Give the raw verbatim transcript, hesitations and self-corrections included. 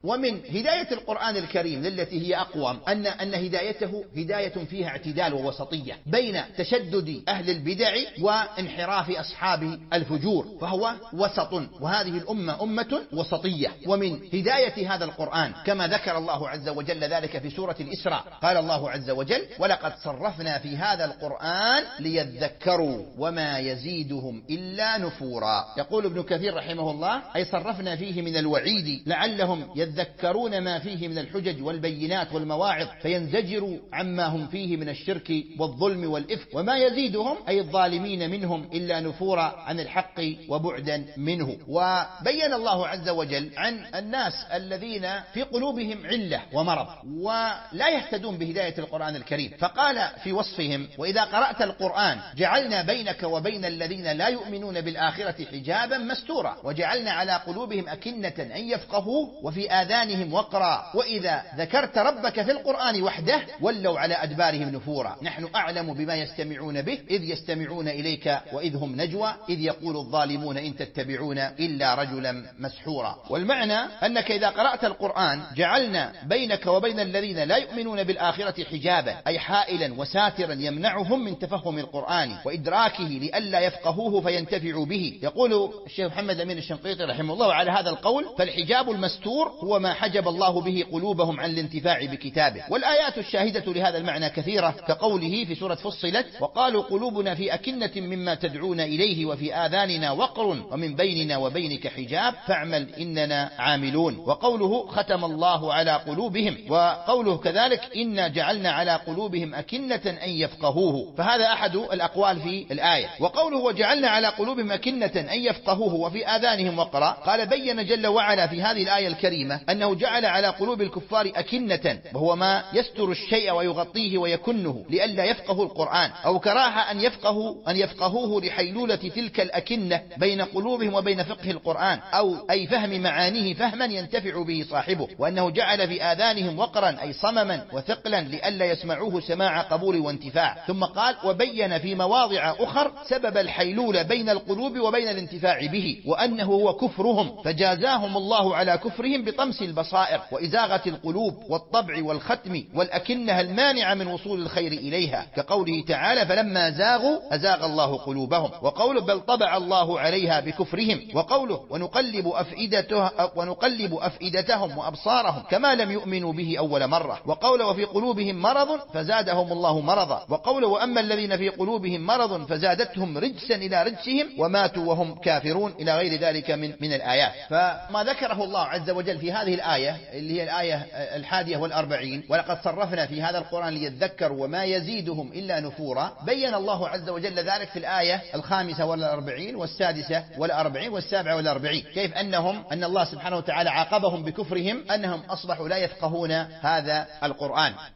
ومن هداية القرآن الكريم للتي هي أقوم أن أن هدايته هداية فيها اعتدال ووسطية بين تشدد أهل البدع وانحراف أصحاب الفجور، فهو وسط، وهذه الأمة أمة وسطية. ومن هداية هذا القرآن كما ذكر الله عز وجل ذلك في سورة الإسراء، قال الله عز وجل: ولقد صرفنا في هذا القرآن ليذكروا وما يزيدهم إلا نفورا. يقول ابن كثير رحمه الله: أي صرفنا فيه من الوعيد لعلهم يذكرون ما فيه من الحجج والبينات والمواعظ فينزجروا عما هم فيه من الشرك والظلم والإفك، وما يزيدهم أي الظالمين منهم إلا نفورا عن الحق وبعدا منه. وبين الله عز وجل عن الناس الذين في قلوبهم علة ومرض ولا يهتدون بهداية القرآن الكريم، فقال في وصفهم: وإذا قرأت القرآن جعلنا بينك وبين الذين لا يؤمنون بالآخرة حجابا مستورا وجعلنا على قلوبهم أكنة أن يفقهوه وفي آذانهم وقرا وإذا ذكرت ربك في القرآن وحده ولوا على أدبارهم نفورا نحن أعلم بما يستمعون به إذ يستمعون إليك وإذ هم نجوى إذ يقول الظالمون إن تتبعون إلا رجلا مسحورا. والمعنى أنك إذا قرأت القرآن جعلنا بينك وبين الذين لا يؤمنون بالآخرة حجابا، أي حائلا وساترا يمنعهم من تفهم القرآن وإدراكه لئلا يفقهوه فينتفعوا به. يقول الشيخ محمد أمين الشنقيطي رحمه الله على هذا القول: فالحجاب المستور هو ما حجب الله به قلوبهم عن الانتفاع بكتابه. والآيات الشاهدة لهذا المعنى كثيرة، كقوله في سورة فصلت: وقالوا قلوبنا في أكنة مما تدعون إليه وفي آذاننا وقر ومن بيننا وبينك حجاب فاعمل إننا عاملون. وقوله: ختم الله على قلوبهم. وقوله كذلك: إنا جعلنا على قلوبهم أكنة أن يفقهوه. فهذا أحد الأقوال في الآية. وقوله: وجعلنا على قلوبهم أكنة أن يفقهوه وفي آذانهم وقرا، قال بين جل وعلا في هذه الآية الكريمة أنه جعل على قلوب الكفار أكنة، وهو ما يستر الشيء ويغطيه ويكنه لئلا يفقهوا القرآن، أو كراهة أن يفقهوا أن يفقهوه لحيلولة تلك الأكنة بين قلوبهم وبين فقه القرآن، أو أي فهم معانيه فهما ينتفع به صاحبه. وأنه جعل في آذانهم وقرا أي صمما وثقلا لئلا يسمعوه سماع قبول وانتفاع. ثم قال: وبين في مواضع أخر سبب الحيلولة بين القلوب وبين الانتفاع به، وأنه هو كفرهم، فجازاهم الله على كفرهم بطمس البصائر وإزاغة القلوب والطبع والختم والأكنة المانعة من وصول الخير إليها، كقوله تعالى: فلما زاغوا أزاغ الله قلوبهم. وقوله: بل طبع الله عليها بكفرهم. وقوله: ونقلب أفئدته ونقلب أفئدتهم وأبصارهم كما لم يؤمنوا به أول مرة. وقوله: وفي قلوبهم مرض فزادهم الله مرضا. وقوله: وأما الذين في قلوبهم مرض فزادتهم رجسا إلى رجسهم وماتوا وهم كافرون، إلى غير ذلك من من الآيات. فما ذكره الله عز وجل في هذه الآية اللي هي الآية الحادية والأربعين: ولقد صرفنا في هذا القرآن ليذكروا وما يزيدهم إلا نفورا، بين الله عز وجل ذلك في الآية الخامسة والأربعين والسادسة والأربعين والسابعة والأربعين، كيف أنهم أن الله سبحانه وتعالى عاقبهم بكفرهم أنهم أصبحوا لا يفقهون هذا القرآن.